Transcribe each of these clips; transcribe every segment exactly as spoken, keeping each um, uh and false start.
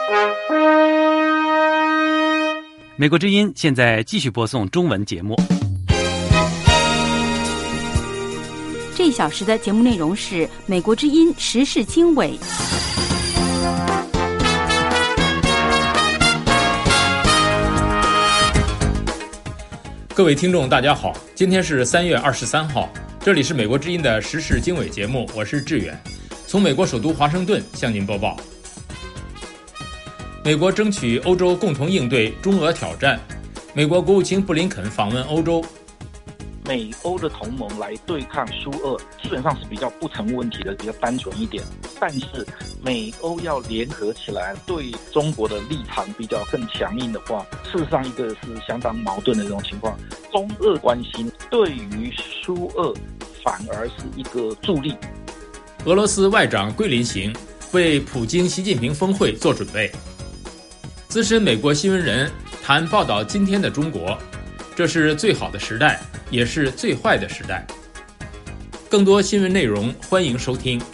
美国之音现在继续播送中文节目。 这一小时的节目内容是美国之音时事经纬。 各位听众大家好，今天是三月二十三号，这里是美国之音的时事经纬节目，我是志远，从美国首都华盛顿向您播报。美国争取欧洲共同应对中俄挑战，美国国务卿布林肯访问欧洲。 美欧的同盟来对抗苏俄，基本上是比较不成问题的，比较单纯一点。但是美欧要联合起来对中国的立场比较更强硬的话，事实上一个是相当矛盾的这种情况。中俄关系对于苏俄反而是一个助力。 俄罗斯外长桂林行为普京习近平峰会做准备。资深美国新闻人谈报道今天的中国，这是最好的时代，也是最坏的时代。更多新闻内容欢迎收听。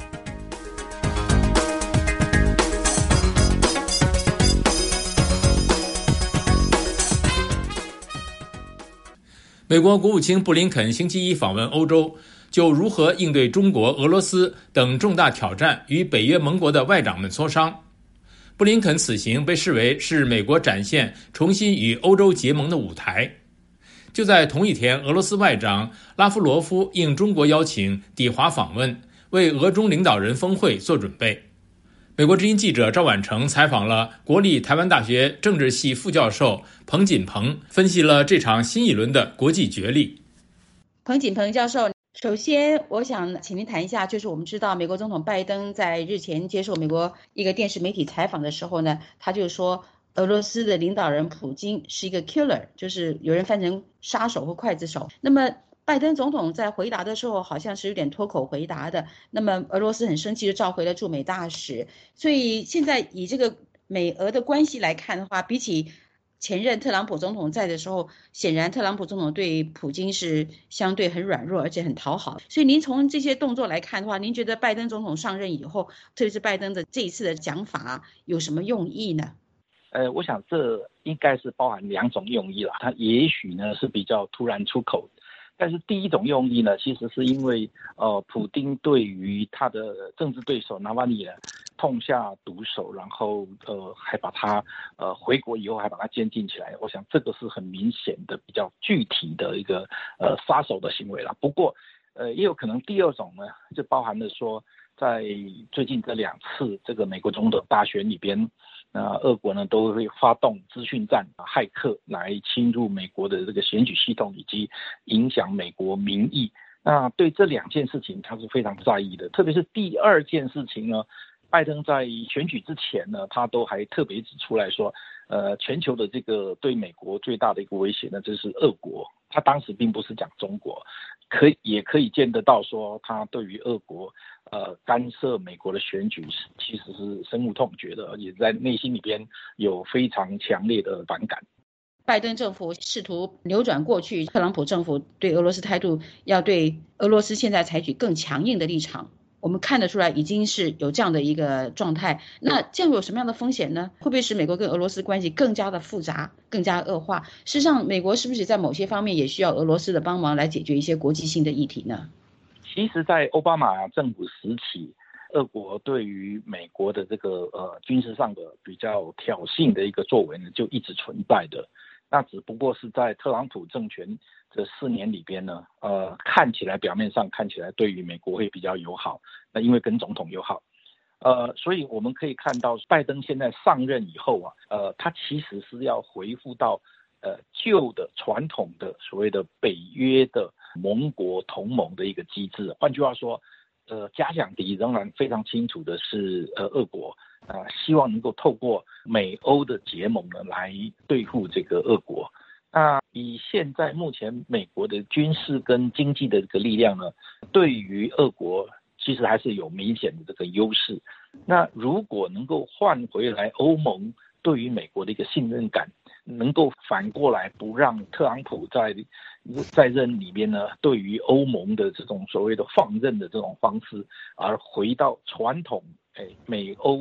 美国国务卿布林肯星期一访问欧洲，就如何应对中国、俄罗斯等重大挑战与北约盟国的外长们磋商。布林肯此行被视为是美国展现重新与欧洲结盟的舞台。就在同一天，俄罗斯外长拉夫罗夫应中国邀请抵华访问，为俄中领导人峰会做准备。美国之音记者赵婉成采访了国立台湾大学政治系副教授彭锦鹏，分析了这场新一轮的国际角力。 彭锦鹏教授，首先我想请您谈一下，就是我们知道美国总统拜登在日前接受美国一个电视媒体采访的时候呢，他就说俄罗斯的领导人普京是一个 killer， 就是有人翻成杀手或刽子手。那么拜登总统在回答的时候好像是有点脱口回答的，那么俄罗斯很生气就召回了驻美大使。所以现在以这个美俄的关系来看的话，比起前任特朗普总统在的时候，显然特朗普总统对普京是相对很软弱而且很讨好。所以您从这些动作来看的话，您觉得拜登总统上任以后，特别是拜登的这一次的讲法有什么用意呢？ 呃，我想这应该是包含两种用意了。他也许呢是比较突然出口，但是第一种用意呢，其实是因为呃，普丁对于他的政治对手纳瓦尼呢痛下毒手，然后呃还把他呃回国以后还把他监禁起来。我想这个是很明显的、比较具体的一个呃杀手的行为了。不过呃也有可能第二种呢，就包含了说，在最近这两次这个美国总统大选里边。那俄国呢都会发动资讯战、骇客来侵入美国的这个选举系统，以及影响美国民意。那对这两件事情他是非常在意的，特别是第二件事情呢，拜登在选举之前呢，他都还特别指出来说，呃，全球的这个对美国最大的一个威胁呢，就是俄国。他当时并不是讲中国，可以也可以见得到说，他对于俄国呃干涉美国的选举，其实是深恶痛绝的，而且在内心里边有非常强烈的反感。 拜登政府试图扭转过去特朗普政府对俄罗斯态度，要对俄罗斯现在采取更强硬的立场。我们看得出来已经是有这样的一个状态，那这样有什么样的风险呢？会不会使美国跟俄罗斯关系更加的复杂，更加恶化？事实上美国是不是在某些方面也需要俄罗斯的帮忙来解决一些国际性的议题呢？ 其实在奥巴马政府时期，俄国对于美国的这个呃军事上的比较挑衅的一个作为呢，就一直存在的。那只不过是在特朗普政权这四年里边呢，呃，看起来表面上看起来对于美国会比较友好，那因为跟总统友好，呃，所以我们可以看到拜登现在上任以后啊，呃，他其实是要回复到呃旧的传统的所谓的北约的盟国同盟的一个机制。换句话说，呃，假想敌仍然非常清楚的是呃俄国。呃，希望能够透过美欧的结盟呢，来对付这个俄国。那以现在目前美国的军事跟经济的这个力量呢，对于俄国其实还是有明显的这个优势。那如果能够换回来欧盟对于美国的一个信任感，能够反过来不让特朗普在在任里面呢，对于欧盟的这种所谓的放任的这种方式，而回到传统哎美欧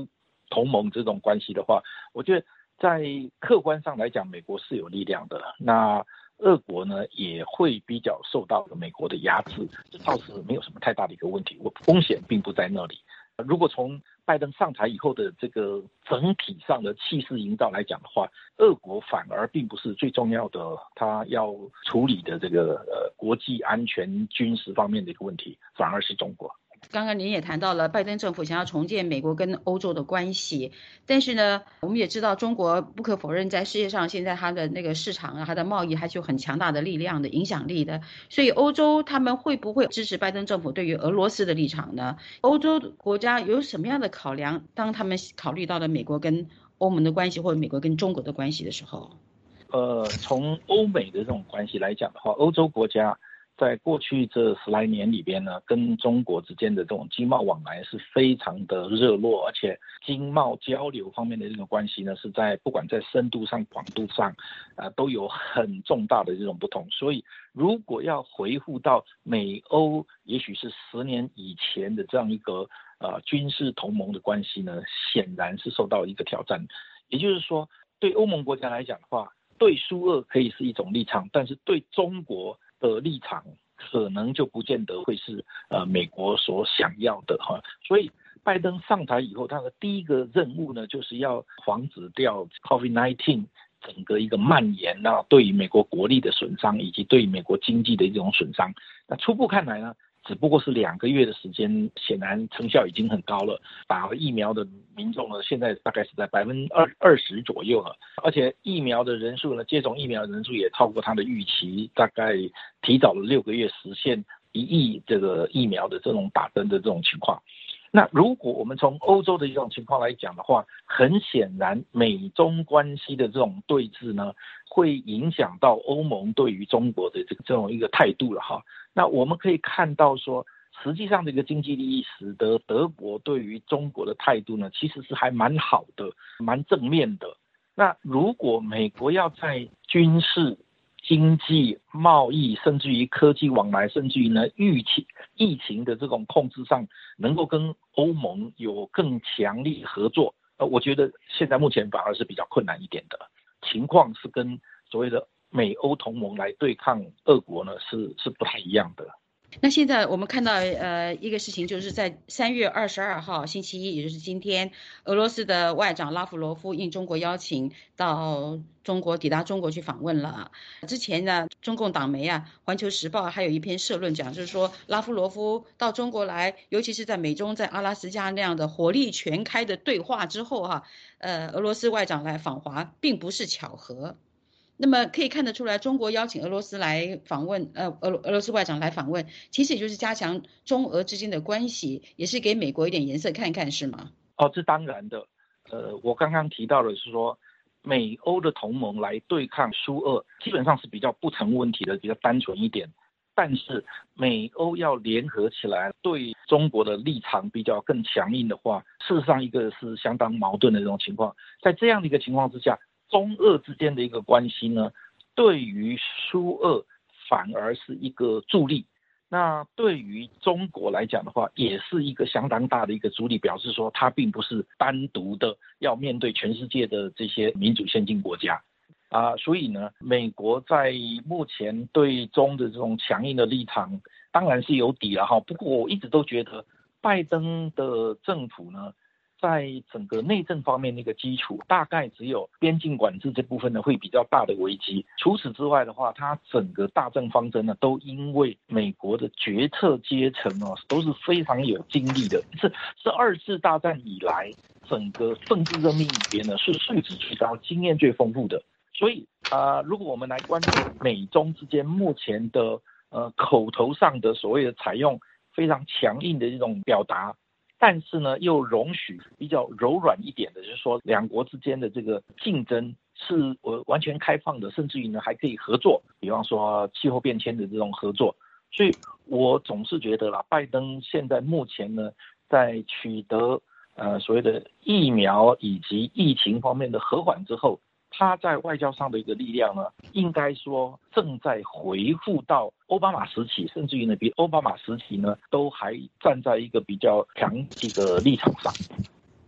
同盟这种关系的话，我觉得在客观上来讲，美国是有力量的。那俄国呢也会比较受到美国的压制，这倒是没有什么太大的一个问题，我风险并不在那里。如果从拜登上台以后的这个整体上的气势营造来讲的话，俄国反而并不是最重要的，他要处理的这个呃国际安全军事方面的一个问题，反而是中国。 刚刚您也谈到了拜登政府想要重建美国跟欧洲的关系，但是呢，我们也知道中国不可否认在世界上现在它的那个市场啊，它的贸易还是有很强大的力量的影响力的，所以欧洲他们会不会支持拜登政府对于俄罗斯的立场呢？欧洲国家有什么样的考量，当他们考虑到了美国跟欧盟的关系或者美国跟中国的关系的时候？ 呃，从欧美的这种关系来讲的话，欧洲国家在过去这十来年里边呢，跟中国之间的这种经贸往来是非常的热络，而且经贸交流方面的这种关系呢，是在不管在深度上、广度上，呃，都有很重大的这种不同。所以，如果要回复到美欧，也许是十年以前的这样一个呃军事同盟的关系呢，显然是受到一个挑战。也就是说，对欧盟国家来讲的话，对苏俄可以是一种立场，但是对中国的立场可能就不见得会是呃美国所想要的哈，所以拜登上台以后，他的第一个任务呢，就是要防止掉 COVID 十九 整个一个蔓延啊，对于美国国力的损伤，以及对于美国经济的一种损伤。那初步看来呢，只不过是两个月的时间，显然成效已经很高了。打了疫苗的民众呢，现在大概是在百分之二二十左右了，而且疫苗的人数呢，接种疫苗的人数也超过他的预期，大概提早了六个月实现一亿这个疫苗的这种打针的这种情况。那如果我们从欧洲的一种情况来讲的话，很显然美中关系的这种对峙呢，会影响到欧盟对于中国的这个这种一个态度了哈。那我们可以看到说，实际上这个经济利益使得德国对于中国的态度呢，其实是还蛮好的，蛮正面的。那如果美国要在军事、经济、贸易，甚至于科技往来，甚至于呢疫情疫情的这种控制上，能够跟欧盟有更强力合作，呃，我觉得现在目前反而是比较困难一点的情况，是跟所谓的美欧同盟来对抗俄国呢，是是不太一样的。 那现在我们看到呃一个事情，就是在三月二十二号星期一，也就是今天，俄罗斯的外长拉夫罗夫应中国邀请到中国抵达中国去访问了。之前呢，中共党媒啊《环球时报》还有一篇社论讲，就是说拉夫罗夫到中国来，尤其是在美中在阿拉斯加那样的火力全开的对话之后哈、啊，呃，俄罗斯外长来访华并不是巧合。那么可以看得出来，中国邀请俄罗斯来访问，呃，俄俄罗斯外长来访问，其实也就是加强中俄之间的关系，也是给美国一点颜色看看，是吗？ 哦，这当然的。呃，我刚刚提到的是说，美欧的同盟来对抗苏俄，基本上是比较不成问题的，比较单纯一点。但是美欧要联合起来对中国的立场比较更强硬的话，事实上一个是相当矛盾的这种情况。在这样的一个情况之下，中俄之间的一个关系呢，对于苏俄反而是一个助力。那对于中国来讲的话，也是一个相当大的一个助力，表示说它并不是单独的要面对全世界的这些民主先进国家啊、呃。所以呢，美国在目前对中的这种强硬的立场当然是有底了哈。不过我一直都觉得拜登的政府呢，在整个内政方面的一个基础，大概只有边境管制这部分呢会比较大的危机。除此之外的话，它整个大政方针呢，都因为美国的决策阶层哦都是非常有经历的，是是二次大战以来整个政治任命里边呢是素质最高、经验最丰富的。所以啊、呃，如果我们来关注美中之间目前的呃口头上的所谓的采用非常强硬的这种表达，但是呢，又容许比较柔软一点的，就是说两国之间的这个竞争是呃完全开放的，甚至于呢还可以合作，比方说气候变迁的这种合作。所以我总是觉得啦，拜登现在目前呢，在取得呃所谓的疫苗以及疫情方面的和缓之后，他在外交上的一个力量呢，应该说正在回复到奥巴马时期，甚至于呢比奥巴马时期呢都还站在一个比较强的一个立场上。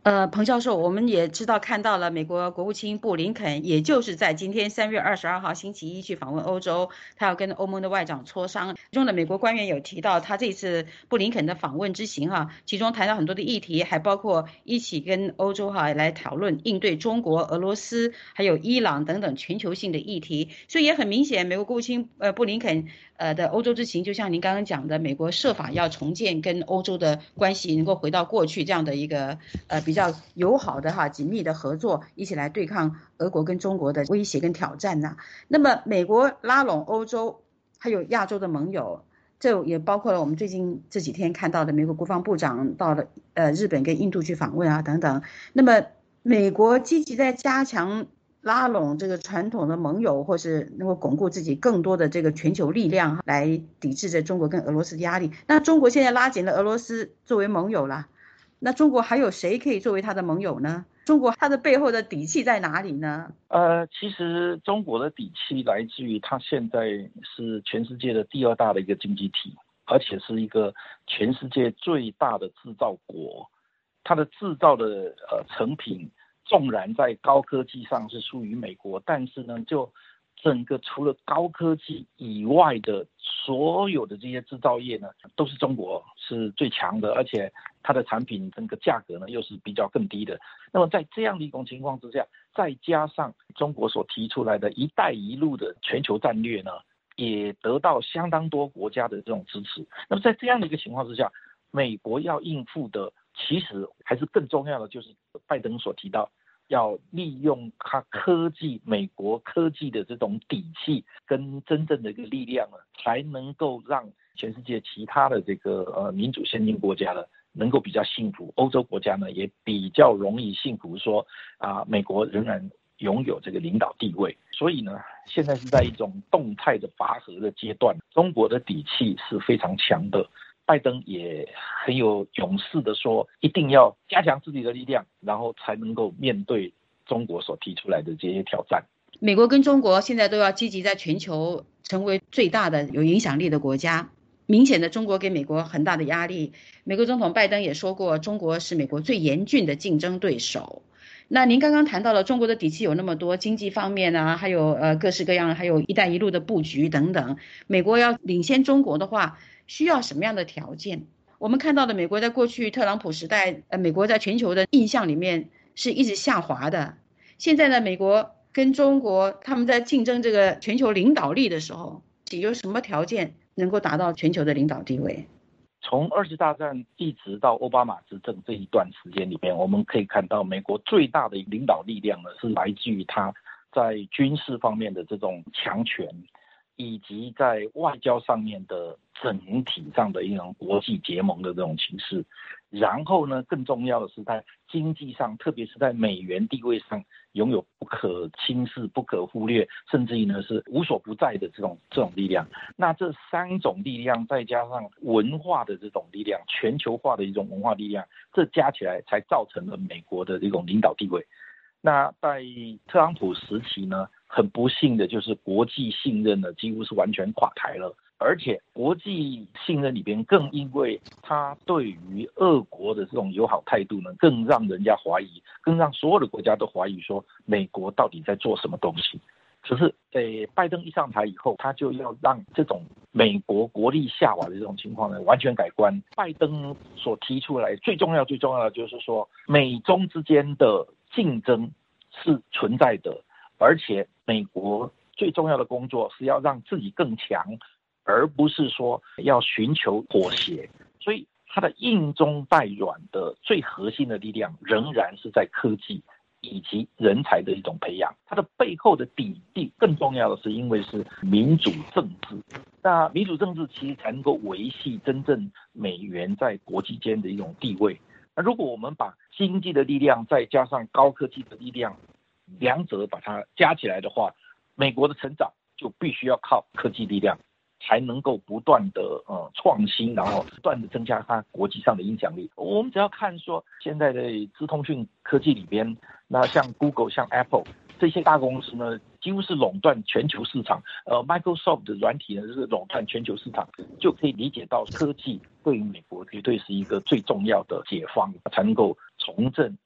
呃，彭教授，我们也知道看到了美国国务卿布林肯，也就是在今天三月二十二号星期一去访问欧洲，他要跟欧盟的外长磋商。其中的美国官员有提到，他这次布林肯的访问之行哈，其中谈到很多的议题，还包括一起跟欧洲哈来讨论应对中国、俄罗斯还有伊朗等等全球性的议题。所以也很明显，美国国务卿呃布林肯呃的欧洲之行，就像您刚刚讲的，美国设法要重建跟欧洲的关系，能够回到过去这样的一个呃比较友好的哈紧密的合作，一起来对抗俄国跟中国的威胁跟挑战呐、啊。那么美国拉拢欧洲还有亚洲的盟友，这也包括了我们最近这几天看到的美国国防部长到了呃日本跟印度去访问啊等等。那么美国积极在加强拉拢这个传统的盟友，或是能够巩固自己更多的这个全球力量，来抵制着中国跟俄罗斯的压力。那中国现在拉紧了俄罗斯作为盟友了，那中国还有谁可以作为他的盟友呢？中国它的背后的底气在哪里呢？ 呃，其实中国的底气来自于它现在是全世界的第二大的一个经济体，而且是一个全世界最大的制造国。它的制造的呃成品，纵然在高科技上是属于美国，但是呢，就整个除了高科技以外的所有的这些制造业呢，都是中国是最强的，而且它的产品整个价格呢又是比较更低的。那么在这样的一种情况之下，再加上中国所提出来的一带一路的全球战略呢，也得到相当多国家的这种支持。那么在这样的一个情况之下，美国要应付的其实还是更重要的，就是拜登所提到要利用它科技，美国科技的这种底气跟真正的一个力量呢，才能够让全世界其他的这个呃民主先进国家呢能够比较幸福，欧洲国家呢也比较容易幸福说啊、呃，美国仍然拥有这个领导地位。所以呢，现在是在一种动态的拔河的阶段，中国的底气是非常强的。拜登也很有勇士的说，一定要加强自己的力量，然后才能够面对中国所提出来的这些挑战。 美国跟中国现在都要积极在全球成为最大的有影响力的国家。明显的，中国给美国很大的压力。美国总统拜登也说过，中国是美国最严峻的竞争对手。那您刚刚谈到了中国的底气有那么多，经济方面啊，还有呃各式各样，还有一带一路的布局等等。美国要领先中国的话，需要什么样的条件？我们看到的美国在过去特朗普时代，呃，美国在全球的印象里面是一直下滑的。现在呢，美国跟中国他们在竞争这个全球领导力的时候，有什么条件能够达到全球的领导地位？ 从二次大战一直到奥巴马执政这一段时间里面，我们可以看到美国最大的领导力量呢，是来自于它在军事方面的这种强权，以及在外交上面的整体上的一种国际结盟的这种形式。然后呢，更重要的是在经济上，特别是在美元地位上拥有不可轻视、不可忽略，甚至于呢是无所不在的这种这种力量。那这三种力量再加上文化的这种力量，全球化的一种文化力量，这加起来才造成了美国的这种领导地位。那在特朗普时期呢，很不幸的就是国际信任呢几乎是完全垮台了，而且国际信任里边更因为他对于俄国的这种友好态度呢，更让人家怀疑，更让所有的国家都怀疑说美国到底在做什么东西。可是诶，拜登一上台以后，他就要让这种美国国力下滑的这种情况呢完全改观。拜登所提出来最重要最重要的就是说，美中之间的竞争是存在的，而且美国最重要的工作是要让自己更强，而不是说要寻求妥协。所以它的硬中带软的最核心的力量仍然是在科技以及人才的一种培养。它的背后的底气更重要的是因为是民主政治。那民主政治其实才能够维系真正美元在国际间的一种地位。那如果我们把经济的力量再加上高科技的力量，两者把它加起来的话，美国的成长就必须要靠科技力量，才能够不断的呃创新，然后不断的增加它国际上的影响力。我们只要看说现在的资通讯科技里边，那像 Google 像 Apple 这些大公司呢，几乎是垄断全球市场。呃 Microsoft 的软体呢是垄断全球市场，就可以理解到科技对于美国绝对是一个最重要的解方，才能够重振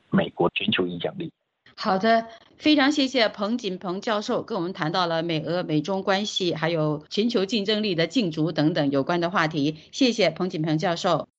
美国全球影响力。 好的，非常谢谢彭锦鹏教授跟我们谈到了美俄美中关系，还有全球竞争力的竞逐等等有关的话题。谢谢彭锦鹏教授。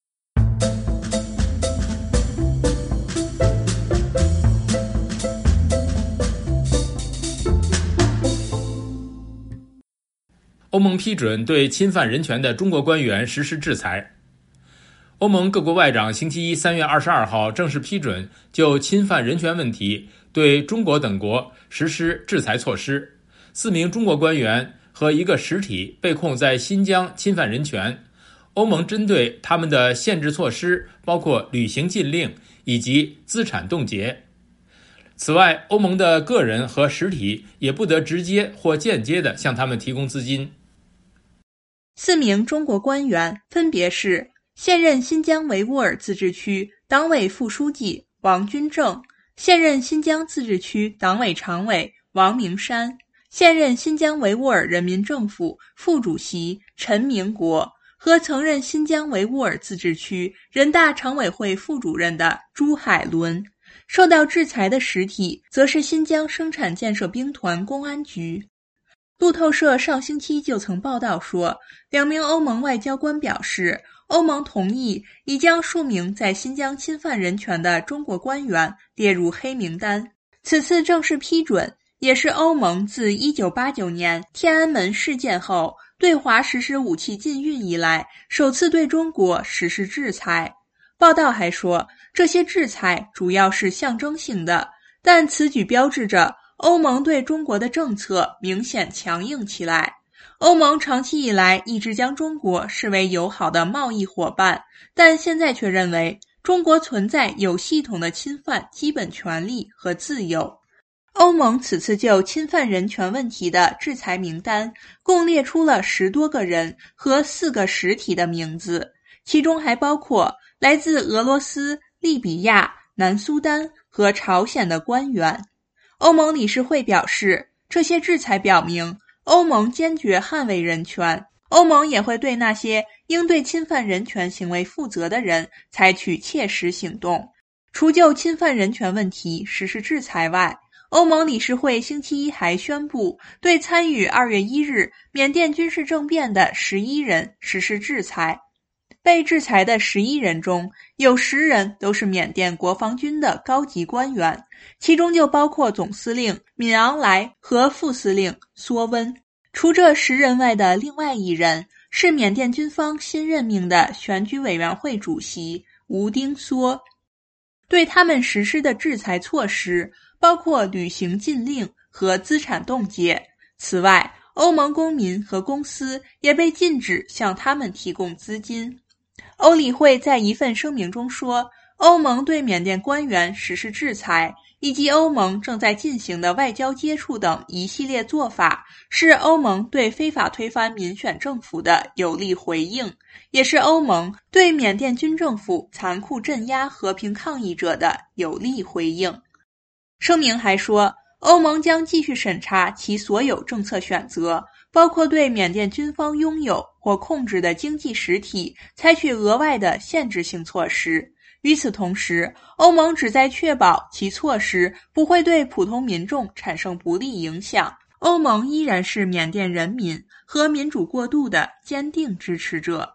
欧盟批准对侵犯人权的中国官员实施制裁。欧盟各国外长星期一三月二十二号正式批准就侵犯人权问题对中国等国实施制裁措施。四名中国官员和一个实体被控在新疆侵犯人权。欧盟针对他们的限制措施包括旅行禁令以及资产冻结。此外，欧盟的个人和实体也不得直接或间接地向他们提供资金。 四名中国官员分别是现任新疆维吾尔自治区党委副书记王军正，现任新疆自治区党委常委王明山，现任新疆维吾尔人民政府副主席陈明国和曾任新疆维吾尔自治区人大常委会副主任的朱海伦。受到制裁的实体则是新疆生产建设兵团公安局。路透社上星期就曾报道说，两名欧盟外交官表示，欧盟同意已将数名在新疆侵犯人权的中国官员列入黑名单。此次正式批准也是欧盟自一九八九年天安门事件后对华实施武器禁运以来首次对中国实施制裁。报道还说，这些制裁主要是象征性的，但此举标志着欧盟对中国的政策明显强硬起来。欧盟长期以来一直将中国视为友好的贸易伙伴，但现在却认为中国存在有系统的侵犯基本权利和自由。欧盟此次就侵犯人权问题的制裁名单共列出了十多个人和四个实体的名字，其中还包括来自俄罗斯、利比亚、南苏丹和朝鲜的官员。欧盟理事会表示，这些制裁表明欧盟坚决捍卫人权，欧盟也会对那些应对侵犯人权行为负责的人采取切实行动。除就侵犯人权问题实施制裁外，欧盟理事会星期一还宣布对参与二月一日缅甸军事政变的十一人实施制裁。被制裁的十一人中，有十人都是缅甸国防军的高级官员，其中就包括总司令敏昂莱和副司令梭温。除这十人外的另外一人是缅甸军方新任命的选举委员会主席吴丁梭。对他们实施的制裁措施包括旅行禁令和资产冻结。此外，欧盟公民和公司也被禁止向他们提供资金。欧理会在一份声明中说，欧盟对缅甸官员实施制裁，以及欧盟正在进行的外交接触等一系列做法，是欧盟对非法推翻民选政府的有力回应，也是欧盟对缅甸军政府残酷镇压和平抗议者的有力回应。声明还说，欧盟将继续审查其所有政策选择，包括对缅甸军方拥有或控制的经济实体采取额外的限制性措施。与此同时，欧盟旨在确保其措施不会对普通民众产生不利影响。欧盟依然是缅甸人民和民主过渡的坚定支持者。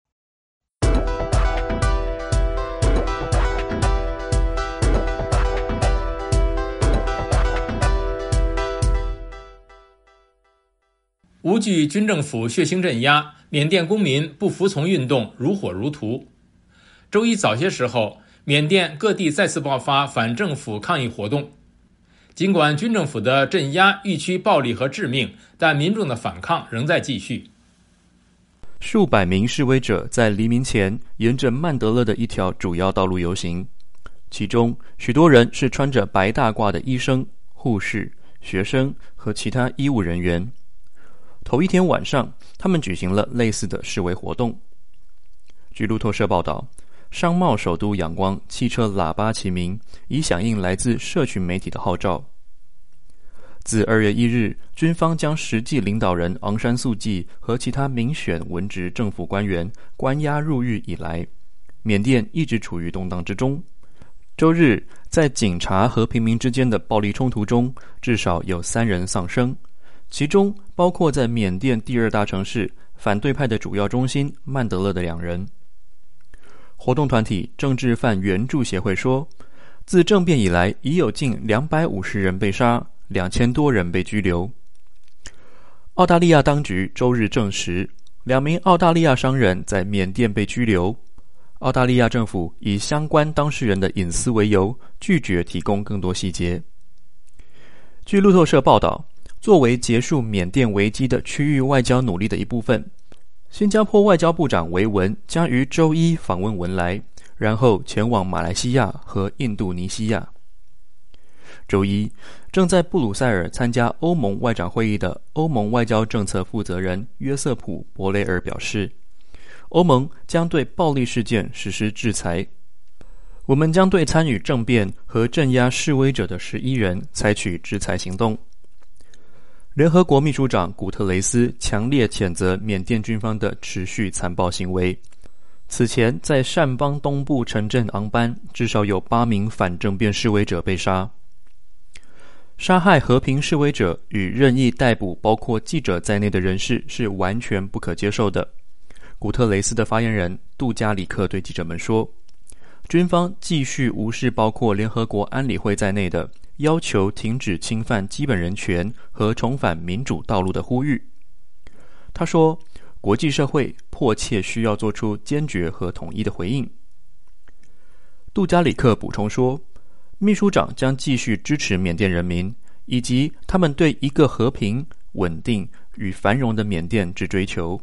无惧军政府血腥镇压，缅甸公民不服从运动如火如荼。周一早些时候，缅甸各地再次爆发反政府抗议活动。尽管军政府的镇压愈趋暴力和致命，但民众的反抗仍在继续。 数百名示威者在黎明前沿着曼德勒的一条主要道路游行，其中许多人是穿着白大褂的医生、护士、学生和其他医务人员。头一天晚上，他们举行了类似的示威活动。据路透社报道，商贸首都仰光汽车喇叭齐鸣，以响应来自社群媒体的号召。自二月一日，军方将实际领导人昂山素季和其他民选文职政府官员关押入狱以来，缅甸一直处于动荡之中。 周日，在警察和平民之间的暴力冲突中，至少有三人丧生，其中包括在缅甸第二大城市反对派的主要中心曼德勒的两人。活动团体政治犯援助协会说，自政变以来，已有近两百五十人被杀，两千多人被拘留。澳大利亚当局周日证实，两名澳大利亚商人在缅甸被拘留。澳大利亚政府以相关当事人的隐私为由，拒绝提供更多细节。据路透社报道，作为结束缅甸危机的区域外交努力的一部分，新加坡外交部长维文将于周一访问文莱，然后前往马来西亚和印度尼西亚。周一，正在布鲁塞尔参加欧盟外长会议的欧盟外交政策负责人约瑟普·博雷尔表示，欧盟将对暴力事件实施制裁。我们将对参与政变和镇压示威者的十一人采取制裁行动。联合国秘书长古特雷斯强烈谴责缅甸军方的持续残暴行为。此前，在善邦东部城镇昂班，至少有八名反政变示威者被杀。杀害和平示威者与任意逮捕包括记者在内的人士是完全不可接受的。古特雷斯的发言人杜加里克对记者们说，军方继续无视包括联合国安理会在内的要求停止侵犯基本人权和重返民主道路的呼吁。他说，国际社会迫切需要做出坚决和统一的回应。杜加里克补充说，秘书长将继续支持缅甸人民，以及他们对一个和平、稳定与繁荣的缅甸之追求。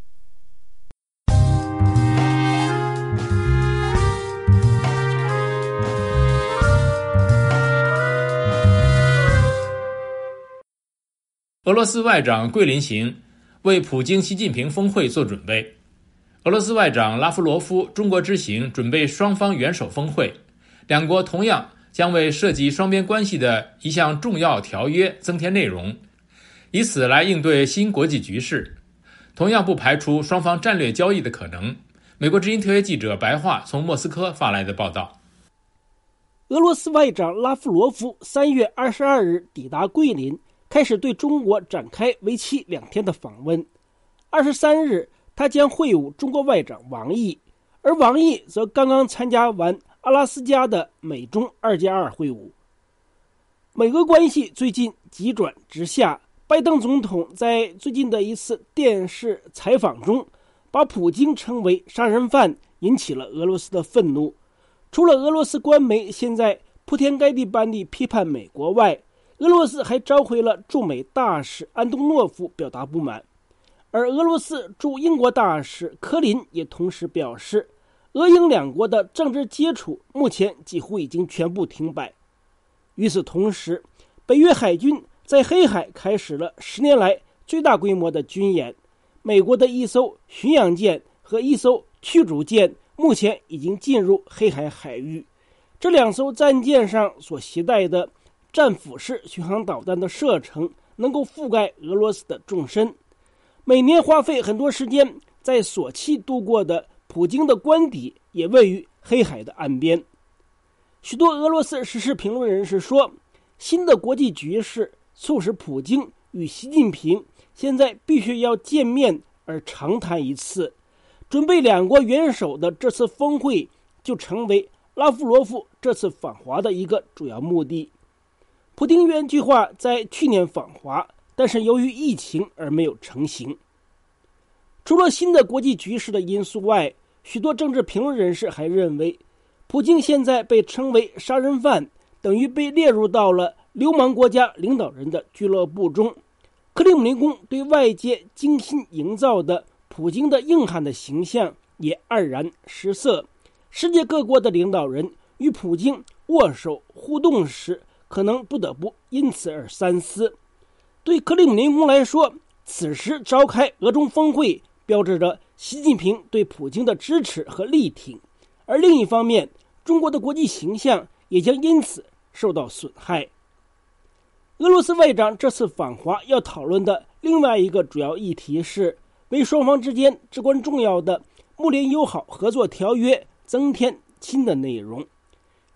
俄罗斯外长桂林行为普京习近平峰会做准备。俄罗斯外长拉夫罗夫中国之行准备双方元首峰会，两国同样将为涉及双边关系的一项重要条约增添内容，以此来应对新国际局势。同样不排除双方战略交易的可能。美国之音特约记者白桦从莫斯科发来的报道。 俄罗斯外长拉夫罗夫三月二十二日抵达桂林，开始对中国展开为期两天的访问。二十三日，他将会晤中国外长王毅，而王毅则刚刚参加完阿拉斯加的美中二加二会晤。美俄关系最近急转直下，拜登总统在最近的一次电视采访中，把普京称为杀人犯，引起了俄罗斯的愤怒。除了俄罗斯官媒现在铺天盖地般地批判美国外，俄罗斯还召回了驻美大使安东诺夫表达不满，而俄罗斯驻英国大使科林也同时表示，俄英两国的政治接触目前几乎已经全部停摆。与此同时，北约海军在黑海开始了十年来最大规模的军演，美国的一艘巡洋舰和一艘驱逐舰目前已经进入黑海海域。这两艘战舰上所携带的战斧式巡航导弹的射程能够覆盖俄罗斯的纵深。每年花费很多时间在索契度过的普京的官邸也位于黑海的岸边。许多俄罗斯时事评论人士说，新的国际局势促使普京与习近平现在必须要见面而长谈一次，准备两国元首的这次峰会就成为拉夫罗夫这次访华的一个主要目的。普丁原计划在去年访华，但是由于疫情而没有成行。除了新的国际局势的因素外，许多政治评论人士还认为，普京现在被称为杀人犯，等于被列入到了流氓国家领导人的俱乐部中。克里姆林宫对外界精心营造的普京的硬汉的形象也黯然失色。世界各国的领导人与普京握手互动时，可能不得不因此而三思。对克里姆林宫来说，此时召开俄中峰会，标志着习近平对普京的支持和力挺，而另一方面，中国的国际形象也将因此受到损害。俄罗斯外长这次访华要讨论的另外一个主要议题是为双方之间至关重要的睦邻友好合作条约增添新的内容。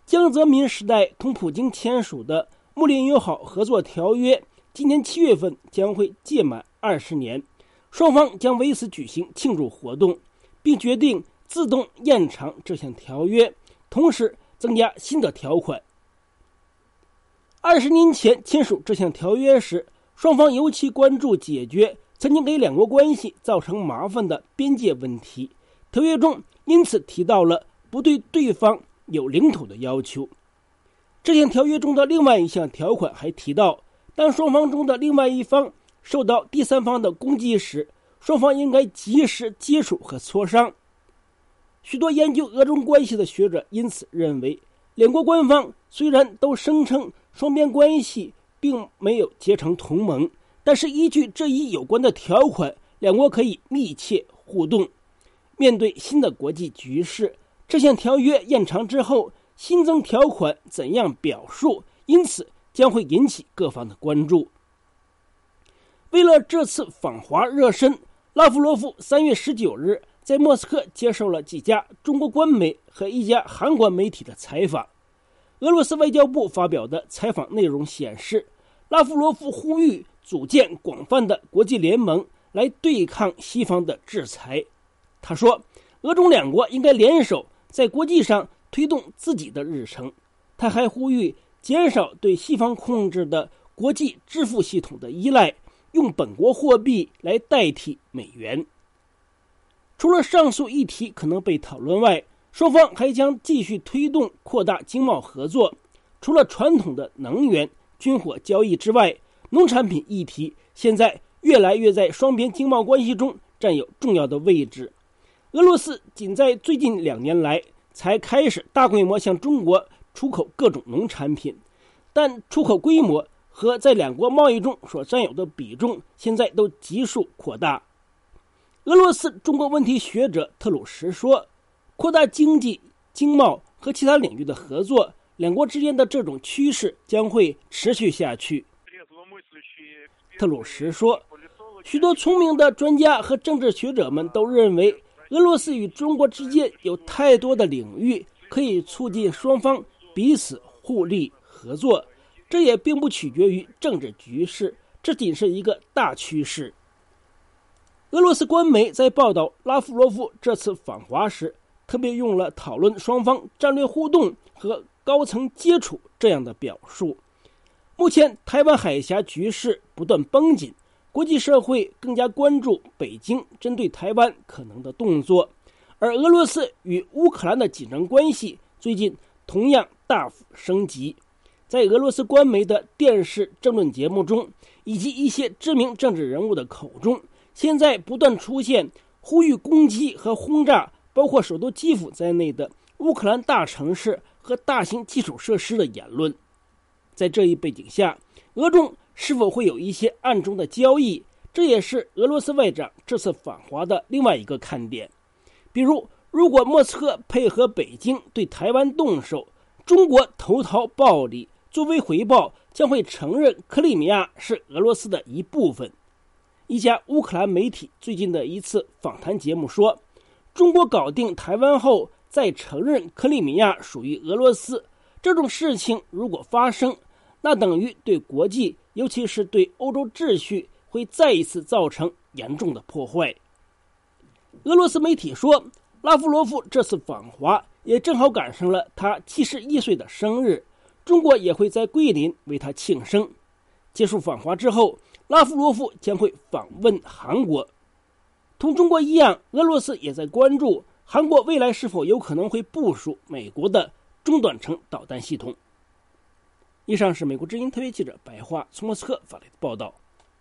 江泽民时代同普京签署的睦邻友好合作条约今年七月份将会届满二十年，双方将为此举行庆祝活动，并决定自动延长这项条约，同时增加新的条款。二十年前签署这项条约时，双方尤其关注解决曾经给两国关系造成麻烦的边界问题，条约中因此提到了不对对方有领土的要求。这项条约中的另外一项条款还提到，当双方中的另外一方受到第三方的攻击时，双方应该及时接触和磋商。许多研究俄中关系的学者因此认为，两国官方虽然都声称双边关系并没有结成同盟，但是依据这一有关的条款，两国可以密切互动。面对新的国际局势，这项条约延长之后，新增条款怎样表述，因此将会引起各方的关注。为了这次访华热身，拉夫罗夫三月十九日在莫斯科接受了几家中国官媒和一家韩国媒体的采访。俄罗斯外交部发表的采访内容显示，拉夫罗夫呼吁组建广泛的国际联盟来对抗西方的制裁。他说，俄中两国应该联手在国际上推动自己的日程。他还呼吁减少对西方控制的国际支付系统的依赖，用本国货币来代替美元。除了上述议题可能被讨论外，双方还将继续推动扩大经贸合作。除了传统的能源、军火交易之外，农产品议题现在越来越在双边经贸关系中占有重要的位置。俄罗斯仅在最近两年来才开始大规模向中国出口各种农产品，但出口规模和在两国贸易中所占有的比重现在都急速扩大。俄罗斯中国问题学者特鲁什说，扩大经济、经贸和其他领域的合作，两国之间的这种趋势将会持续下去。特鲁什说，许多聪明的专家和政治学者们都认为，俄罗斯与中国之间有太多的领域可以促进双方彼此互利合作，这也并不取决于政治局势，这仅是一个大趋势。俄罗斯官媒在报道拉夫罗夫这次访华时，特别用了讨论双方战略互动和高层接触这样的表述。目前台湾海峡局势不断绷紧，国际社会更加关注北京针对台湾可能的动作，而俄罗斯与乌克兰的紧张关系最近同样大幅升级。在俄罗斯官媒的电视政论节目中，以及一些知名政治人物的口中，现在不断出现呼吁攻击和轰炸包括首都基辅在内的乌克兰大城市和大型基础设施的言论。在这一背景下，俄中是否会有一些暗中的交易，这也是俄罗斯外长这次访华的另外一个看点。比如，如果莫斯科配合北京对台湾动手，中国投桃报李，作为回报将会承认克里米亚是俄罗斯的一部分。一家乌克兰媒体最近的一次访谈节目说，中国搞定台湾后再承认克里米亚属于俄罗斯，这种事情如果发生，那等于对国际，尤其是对欧洲秩序会再一次造成严重的破坏。俄罗斯媒体说，拉夫罗夫这次访华也正好赶上了他七十一岁的生日，中国也会在桂林为他庆生。结束访华之后，拉夫罗夫将会访问韩国。同中国一样，俄罗斯也在关注韩国未来是否有可能会部署美国的中短程导弹系统。以上是美国之音特约记者白桦从莫斯科发来的报道。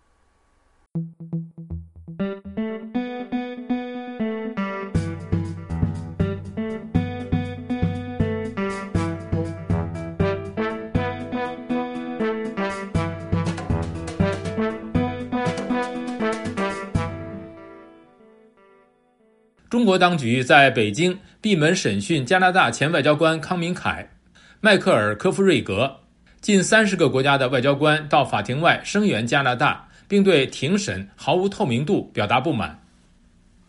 中国当局在北京闭门审讯加拿大前外交官康明凯、迈克尔·科夫瑞格，近三十个国家的外交官到法庭外声援加拿大，并对庭审毫无透明度表达不满。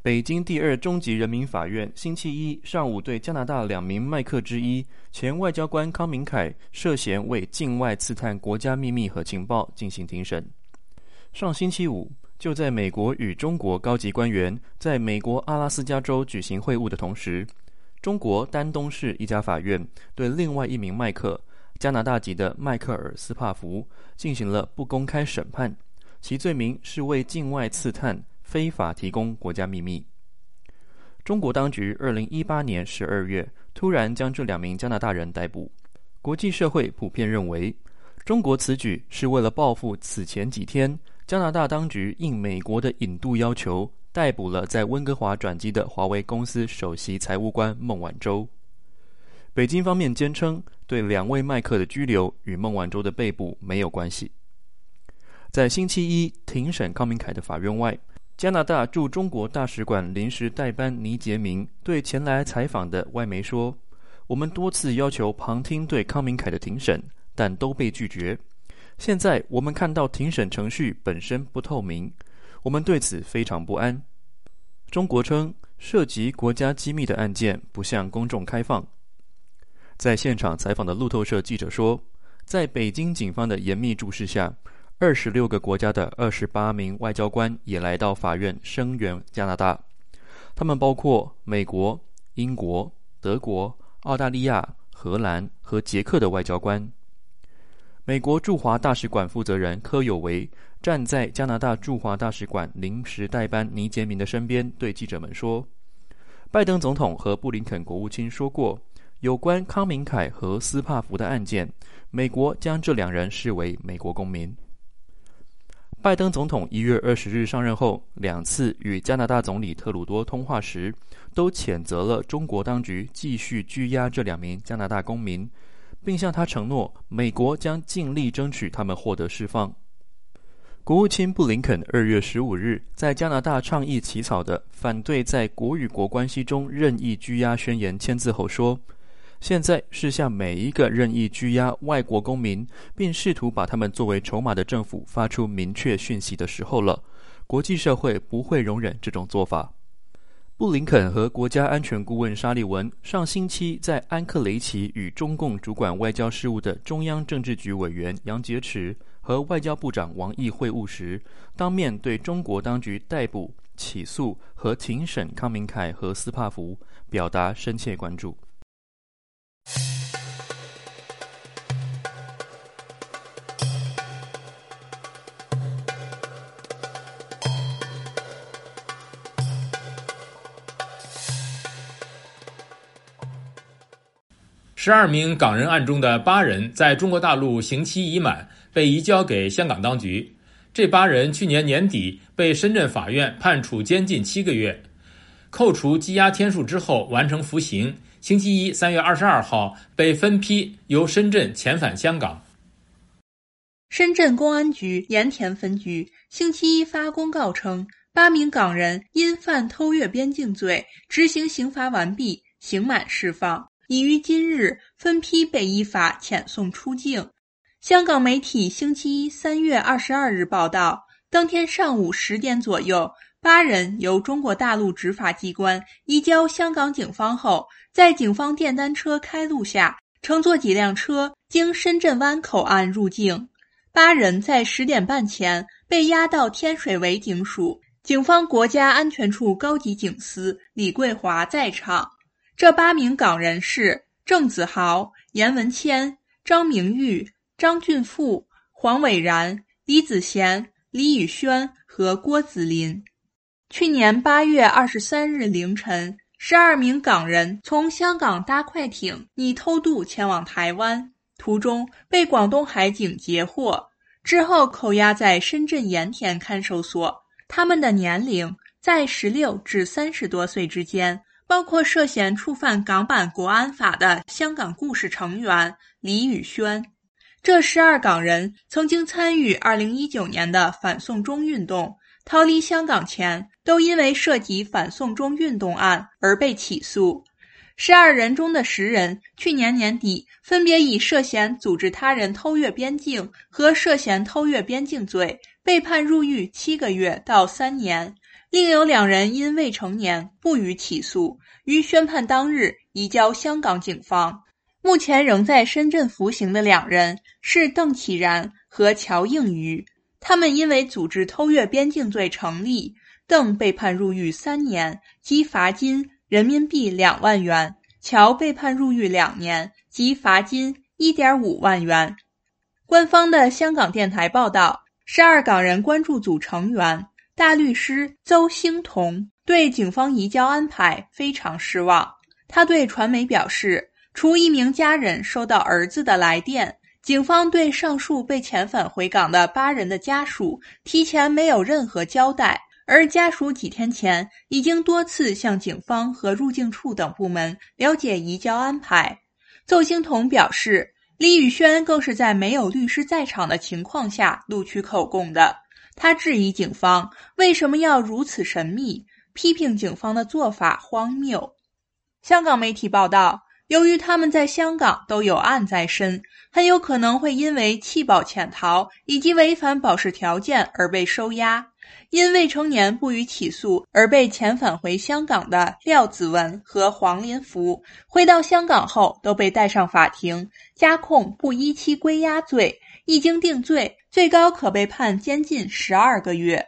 北京第二中级人民法院星期一上午对加拿大两名麦克之一前外交官康明凯涉嫌为境外刺探国家秘密和情报进行庭审。上星期五，就在美国与中国高级官员在美国阿拉斯加州举行会晤的同时，中国丹东市一家法院对另外一名麦克，加拿大籍的迈克尔·斯帕福进行了不公开审判，其罪名是为境外刺探非法提供国家秘密。中国当局二零一八年十二月突然将这两名加拿大人逮捕。国际社会普遍认为，中国此举是为了报复此前几天加拿大当局应美国的引渡要求逮捕了在温哥华转机的华为公司首席财务官孟晚舟。北京方面坚称对两位麦克的拘留与孟晚舟的被捕没有关系。在星期一庭审康明凯的法院外，加拿大驻中国大使馆临时代班倪杰明对前来采访的外媒说，我们多次要求旁听对康明凯的庭审，但都被拒绝。现在我们看到庭审程序本身不透明，我们对此非常不安。中国称涉及国家机密的案件不向公众开放。在现场采访的路透社记者说，在北京警方的严密注视下，二十六个国家的二十八名外交官也来到法院声援加拿大，他们包括美国、英国、德国、澳大利亚、荷兰和捷克的外交官。美国驻华大使馆负责人柯有为站在加拿大驻华大使馆临时代班倪杰明的身边，对记者们说，拜登总统和布林肯国务卿说过，有关康明凯和斯帕福的案件，美国将这两人视为美国公民。拜登总统一月二十日上任后，两次与加拿大总理特鲁多通话时，都谴责了中国当局继续拘押这两名加拿大公民，并向他承诺美国将尽力争取他们获得释放。国务卿布林肯二月十五日在加拿大倡议起草的反对在国与国关系中任意拘押宣言签字后说，现在是向每一个任意拘押外国公民并试图把他们作为筹码的政府发出明确讯息的时候了，国际社会不会容忍这种做法。布林肯和国家安全顾问沙利文上星期在安克雷奇与中共主管外交事务的中央政治局委员杨洁篪和外交部长王毅会晤时，当面对中国当局逮捕、起诉和庭审康明凯和斯帕福表达深切关注。 十二名港人案中的八人在中国大陆刑期已满，被移交给香港当局。这八人去年年底被深圳法院判处监禁七个月，扣除羁押天数之后完成服刑。星期一三月二十二号被分批由深圳遣返香港。 深圳公安局盐田分局星期一发公告称，八名港人因犯偷越边境罪，执行刑罚完毕，刑满释放，已于今日分批被依法遣送出境。香港媒体星期一三月二十二日报道，当天上午十点左右，八人由中国大陆执法机关移交香港警方后，在警方电单车开路下，乘坐几辆车经深圳湾口岸入境。八人在十点半前被押到天水围警署，警方国家安全处高级警司李桂华在场。这八名港人是郑子豪、严文谦、张明玉、张俊富、黄伟然、李子贤、李宇轩和郭子林。去年八月二十三日凌晨，十二名港人从香港搭快艇拟偷渡前往台湾，途中被广东海警截获，之后扣押在深圳盐田看守所。他们的年龄在十六至三十多岁之间，包括涉嫌触犯港版国安法的香港故事成员李宇轩。这十二港人曾经参与二零一九年的反送中运动，逃离香港前都因为涉及反送中运动案而被起诉。十二人中的十人去年年底分别以涉嫌组织他人偷越边境和涉嫌偷越边境罪被判入狱七个月到三年， 另有两人因未成年不予起诉，于宣判当日移交香港警方。目前仍在深圳服刑的两人是邓启然和乔应瑜，他们因为组织偷越边境罪成立，邓被判入狱三年，即罚金人民币两万元，乔被判入狱两年，即罚金 一点五万元。官方的香港电台报道，十二港人关注组成员大律师邹兴同对警方移交安排非常失望。他对传媒表示，除一名家人收到儿子的来电，警方对上述被遣返回港的八人的家属提前没有任何交代，而家属几天前已经多次向警方和入境处等部门了解移交安排。邹兴同表示，李宇轩更是在没有律师在场的情况下录取口供的。他质疑警方为什么要如此神秘，批评警方的做法荒谬。香港媒体报道，由于他们在香港都有案在身，很有可能会因为弃保潜逃以及违反保释条件而被收押。因未成年不予起诉而被遣返回香港的廖子文和黄林福，回到香港后都被带上法庭，加控不依期归押罪，一经定罪，最高可被判监禁十二个月。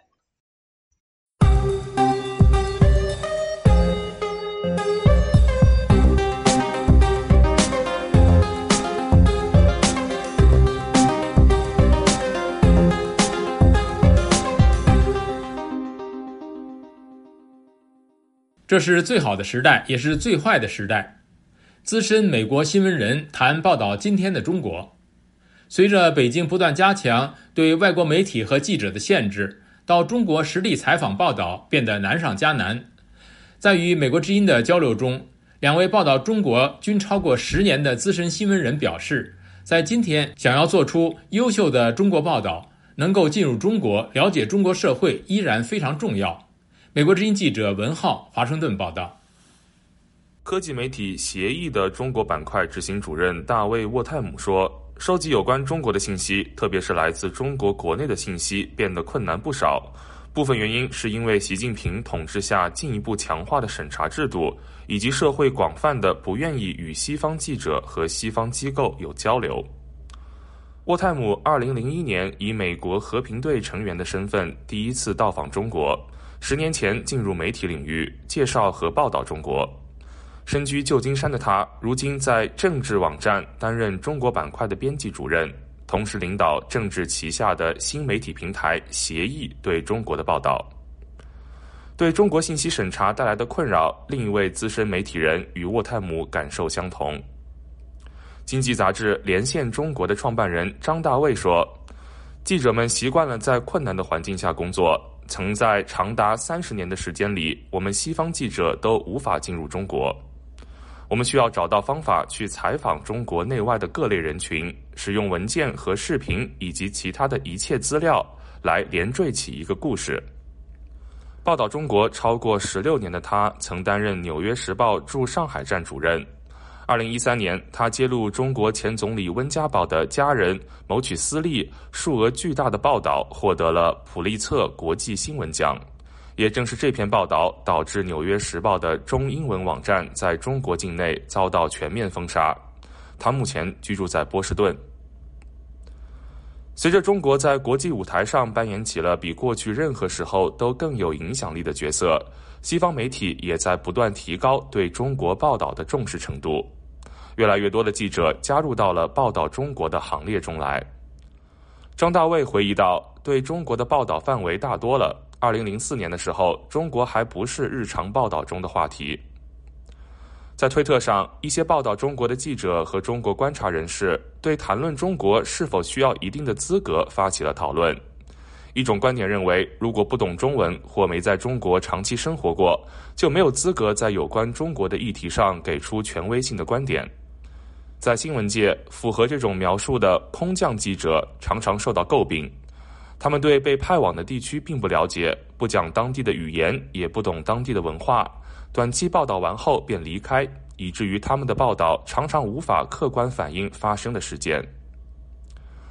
这是最好的时代，也是最坏的时代。资深美国新闻人谈报道今天的中国。随着北京不断加强对外国媒体和记者的限制，到中国实地采访报道变得难上加难。在与美国之音的交流中，两位报道中国均超过十年的资深新闻人表示，在今天想要做出优秀的中国报道，能够进入中国，了解中国社会依然非常重要。美国之音记者文浩华盛顿报道。 科技媒体协议的中国板块执行主任大卫沃泰姆说，收集有关中国的信息，特别是来自中国国内的信息变得困难不少，部分原因是因为习近平统治下进一步强化的审查制度，以及社会广泛的不愿意与西方记者和西方机构有交流。沃泰姆二零零一年以美国和平队成员的身份第一次到访中国，十年前进入媒体领域，介绍和报道中国。身居旧金山的他，如今在政治网站担任中国板块的编辑主任，同时领导政治旗下的新媒体平台协议对中国的报道。对中国信息审查带来的困扰，另一位资深媒体人与沃泰姆感受相同。经济杂志连线中国的创办人张大卫说，记者们习惯了在困难的环境下工作，曾在长达三十年的时间里，我们西方记者都无法进入中国。我们需要找到方法去采访中国内外的各类人群，使用文件和视频以及其他的一切资料来连缀起一个故事。报道中国超过十六年的他，曾担任《纽约时报》驻上海站主任。二零一三年，他揭露中国前总理温家宝的家人谋取私利、数额巨大的报道，获得了普利策国际新闻奖。也正是这篇报道，导致《纽约时报》的中英文网站在中国境内遭到全面封杀。他目前居住在波士顿。随着中国在国际舞台上扮演起了比过去任何时候都更有影响力的角色，西方媒体也在不断提高对中国报道的重视程度。越来越多的记者加入到了报道中国的行列中来。张大卫回忆到，对中国的报道范围大多了。二零零四年的时候，中国还不是日常报道中的话题。在推特上，一些报道中国的记者和中国观察人士对谈论中国是否需要一定的资格发起了讨论。一种观点认为，如果不懂中文或没在中国长期生活过，就没有资格在有关中国的议题上给出权威性的观点。在新闻界，符合这种描述的空降记者常常受到诟病。他们对被派往的地区并不了解，不讲当地的语言，也不懂当地的文化，短期报道完后便离开，以至于他们的报道常常无法客观反映发生的事件。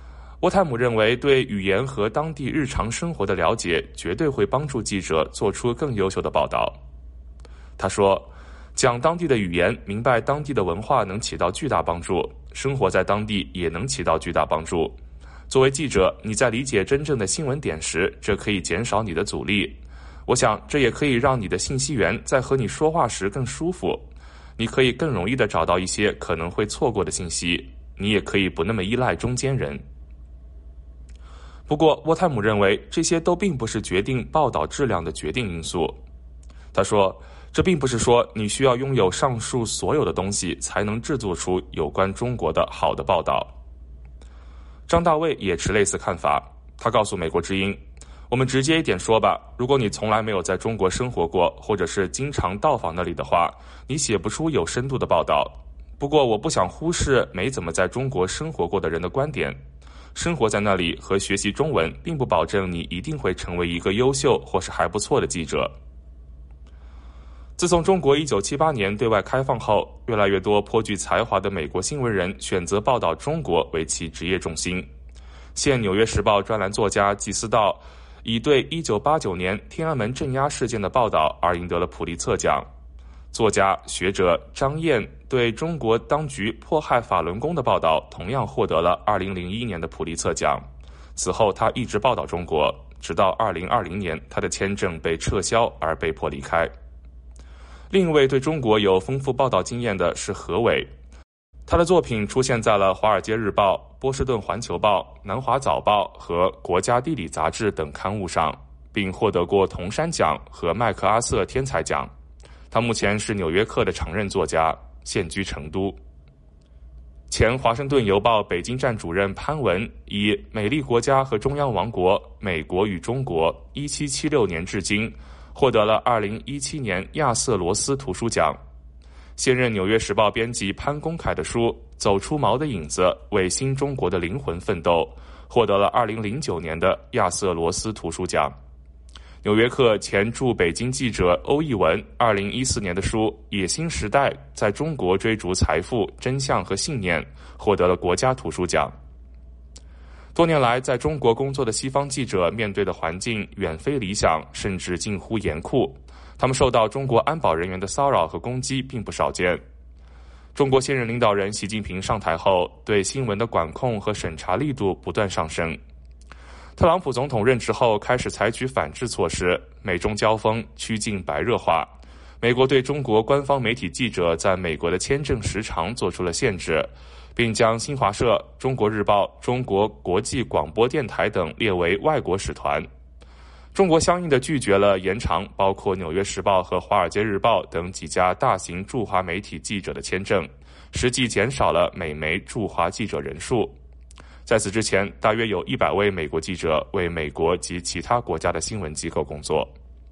沃泰姆认为，对语言和当地日常生活的了解绝对会帮助记者做出更优秀的报道。他说，讲当地的语言，明白当地的文化能起到巨大帮助，生活在当地也能起到巨大帮助。作为记者，你在理解真正的新闻点时，这可以减少你的阻力。我想，这也可以让你的信息源在和你说话时更舒服。你可以更容易地找到一些可能会错过的信息，你也可以不那么依赖中间人。不过，沃泰姆认为这些都并不是决定报道质量的决定因素。他说，这并不是说你需要拥有上述所有的东西才能制作出有关中国的好的报道。张大卫也持类似看法，他告诉美国之音，我们直接一点说吧，如果你从来没有在中国生活过，或者是经常到访那里的话，你写不出有深度的报道。不过我不想忽视没怎么在中国生活过的人的观点，生活在那里和学习中文并不保证你一定会成为一个优秀或是还不错的记者。自从中国一九七八年对外开放后，越来越多颇具才华的美国新闻人选择报道中国为其职业重心。现《纽约时报》专栏作家纪思道以对一九八九年天安门镇压事件的报道而赢得了普利策奖。作家学者张燕对中国当局迫害法轮功的报道同样获得了二零零一年的普利策奖。此后他一直报道中国，直到二零二零年他的签证被撤销而被迫离开。另一位对中国有丰富报道经验的是何伟，他的作品出现在了《华尔街日报》、波士顿环球报、南华早报和国家地理杂志等刊物上，并获得过铜山奖和麦克阿瑟天才奖。他目前是《纽约客》的常任作家，现居成都。前华盛顿邮报北京站主任潘文以《美丽国家和中央王国：美国与中国一七七六年至今》获得了二零一七年亚瑟罗斯图书奖。现任《纽约时报》编辑潘公凯的书《走出毛的影子：为新中国的灵魂奋斗》获得了二零零九年的亚瑟罗斯图书奖。纽约客前驻北京记者欧义文二零一四年的书《野心时代：在中国追逐财富、真相和信念》获得了国家图书奖。多年来在中国工作的西方记者面对的环境远非理想，甚至近乎严酷，他们受到中国安保人员的骚扰和攻击并不少见。中国现任领导人习近平上台后，对新闻的管控和审查力度不断上升。特朗普总统任职后开始采取反制措施，美中交锋趋近白热化。美国对中国官方媒体记者在美国的签证时长做出了限制，并将新华社、中国日报、中国国际广播电台等列为外国使团。中国相应的拒绝了延长包括《纽约时报》和《华尔街日报》等几家大型驻华媒体记者的签证，实际减少了美媒驻华记者人数。在此之前，大约有一百位美国记者为美国及其他国家的新闻机构工作。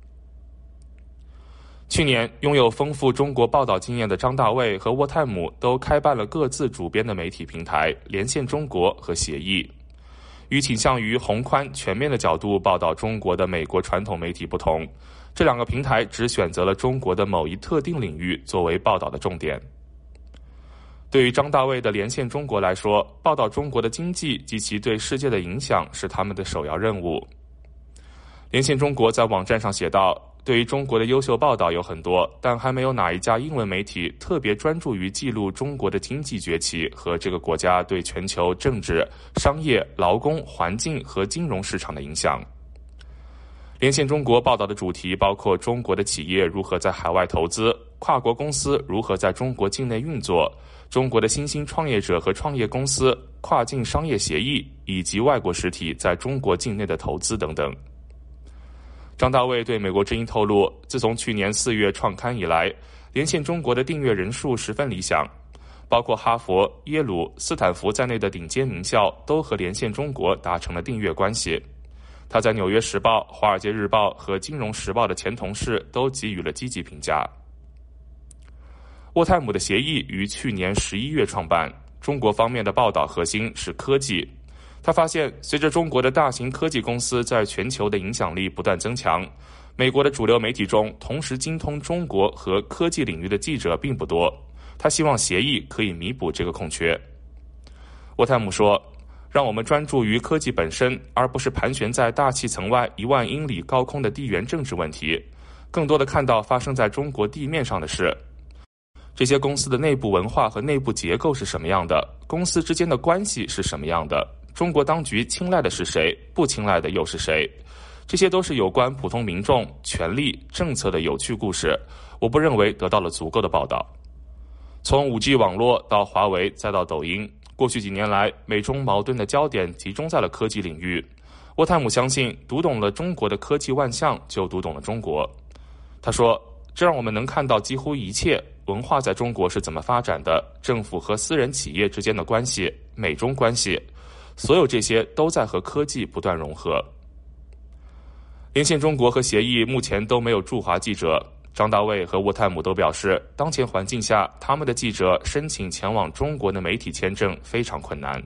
去年，拥有丰富中国报道经验的张大卫和沃泰姆都开办了各自主编的媒体平台连线中国和协议。与倾向于宏观全面的角度报道中国的美国传统媒体不同，这两个平台只选择了中国的某一特定领域作为报道的重点。对于张大卫的连线中国来说，报道中国的经济及其对世界的影响是他们的首要任务。连线中国在网站上写道，对于中国的优秀报道有很多，但还没有哪一家英文媒体特别专注于记录中国的经济崛起和这个国家对全球政治、商业、劳工、环境和金融市场的影响。连线中国报道的主题包括中国的企业如何在海外投资，跨国公司如何在中国境内运作，中国的新兴创业者和创业公司、跨境商业协议，以及外国实体在中国境内的投资等等。张大卫对美国之音透露，自从去年四月创刊以来，连线中国的订阅人数十分理想，包括哈佛、耶鲁、斯坦福在内的顶尖名校都和连线中国达成了订阅关系。他在《纽约时报》、《华尔街日报》和《金融时报》的前同事都给予了积极评价。沃泰姆的协议于去年十一月创办，中国方面的报道核心是科技。他发现，随着中国的大型科技公司在全球的影响力不断增强，美国的主流媒体中同时精通中国和科技领域的记者并不多。他希望协议可以弥补这个空缺。沃泰姆说， 让我们专注于科技本身，而不是盘旋在大气层外一万英里高空的地缘政治问题，更多的看到发生在中国地面上的事。这些公司的内部文化和内部结构是什么样的？公司之间的关系是什么样的？中国当局青睐的是谁？不青睐的又是谁？这些都是有关普通民众、权力、政策的有趣故事，我不认为得到了足够的报道。从 五 G 网络到华为再到抖音，过去几年来，美中矛盾的焦点集中在了科技领域。沃泰姆相信，读懂了中国的科技万象，就读懂了中国。他说，这让我们能看到几乎一切文化在中国是怎么发展的，政府和私人企业之间的关系，美中关系，所有这些都在和科技不断融合。连线中国和协议目前都没有驻华记者，张大卫和沃泰姆都表示，当前环境下，他们的记者申请前往中国的媒体签证非常困难。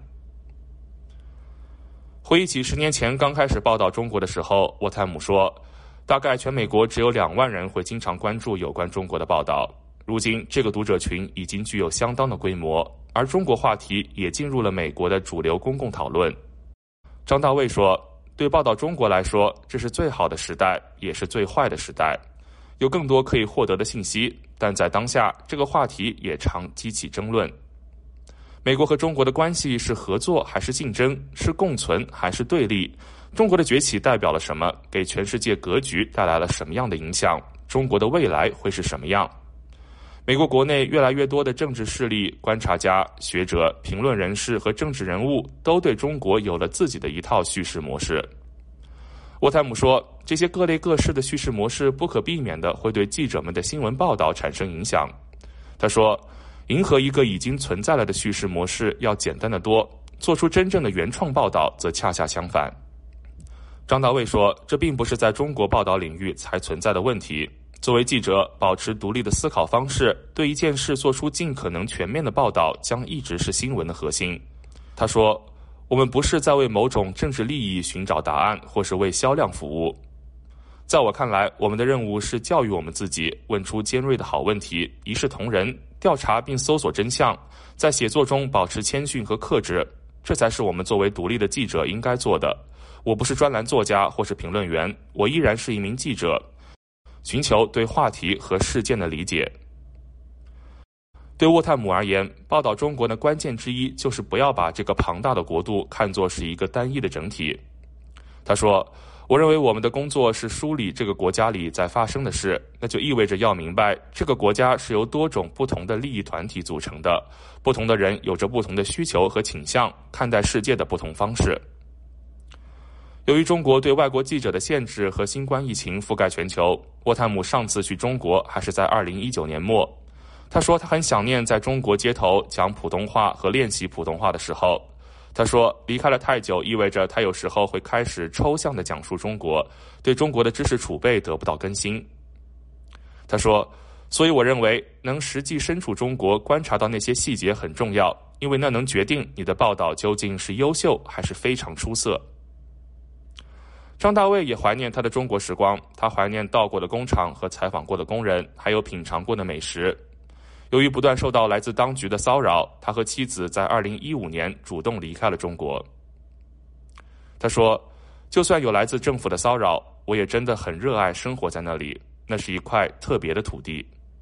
回忆起十年前刚开始报道中国的时候，沃泰姆说，大概全美国只有两万人会经常关注有关中国的报道。如今这个读者群已经具有相当的规模，而中国话题也进入了美国的主流公共讨论。张大卫说，对报道中国来说，这是最好的时代，也是最坏的时代，有更多可以获得的信息，但在当下这个话题也常激起争论。美国和中国的关系是合作还是竞争，是共存还是对立？中国的崛起代表了什么？给全世界格局带来了什么样的影响？中国的未来会是什么样？美国国内越来越多的政治势力、观察家、学者、评论人士和政治人物都对中国有了自己的一套叙事模式。沃泰姆说，这些各类各式的叙事模式不可避免地会对记者们的新闻报道产生影响。他说，迎合一个已经存在了的叙事模式要简单得多，做出真正的原创报道则恰恰相反。张大卫说，这并不是在中国报道领域才存在的问题。作为记者，保持独立的思考方式，对一件事做出尽可能全面的报道，将一直是新闻的核心。他说，我们不是在为某种政治利益寻找答案，或是为销量服务。在我看来，我们的任务是教育我们自己，问出尖锐的好问题，一视同仁，调查并搜索真相，在写作中保持谦逊和克制，这才是我们作为独立的记者应该做的。我不是专栏作家或是评论员，我依然是一名记者，寻求对话题和事件的理解。对沃泰姆而言，报道中国的关键之一就是不要把这个庞大的国度看作是一个单一的整体。他说，我认为我们的工作是梳理这个国家里在发生的事，那就意味着要明白这个国家是由多种不同的利益团体组成的，不同的人有着不同的需求和倾向，看待世界的不同方式。由于中国对外国记者的限制和新冠疫情覆盖全球，沃泰姆上次去中国还是在二零一九年末。他说他很想念在中国街头讲普通话和练习普通话的时候。他说离开了太久，意味着他有时候会开始抽象地讲述中国，对中国的知识储备得不到更新。他说，所以我认为能实际身处中国，观察到那些细节很重要，因为那能决定你的报道究竟是优秀还是非常出色。张大卫也怀念他的中国时光，他怀念到过的工厂和采访过的工人，还有品尝过的美食。由于不断受到来自当局的骚扰，他和妻子在二零一五年主动离开了中国。他说，就算有来自政府的骚扰，我也真的很热爱生活在那里，那是一块特别的土地。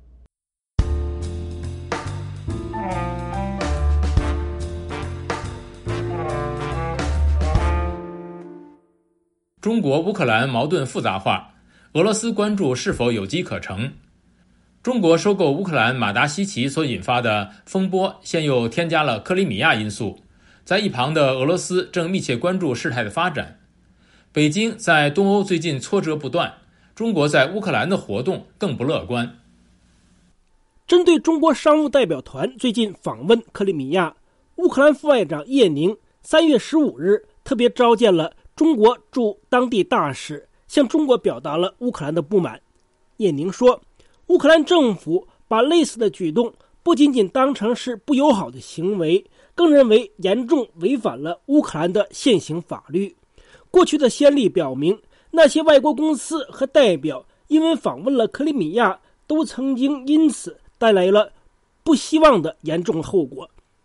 中国乌克兰矛盾复杂化，俄罗斯关注是否有机可乘。中国收购乌克兰马达西奇所引发的风波，现又添加了克里米亚因素。在一旁的俄罗斯正密切关注事态的发展。北京在东欧最近挫折不断，中国在乌克兰的活动更不乐观。 针对中国商务代表团最近访问克里米亚，乌克兰副外长叶宁三月十五日特别召见了中国驻当地大使，向中国表达了乌克兰的不满。叶宁说，乌克兰政府把类似的举动不仅仅当成是不友好的行为，更认为严重违反了乌克兰的现行法律。过去的先例表明，那些外国公司和代表因为访问了克里米亚，都曾经因此带来了不希望的严重后果。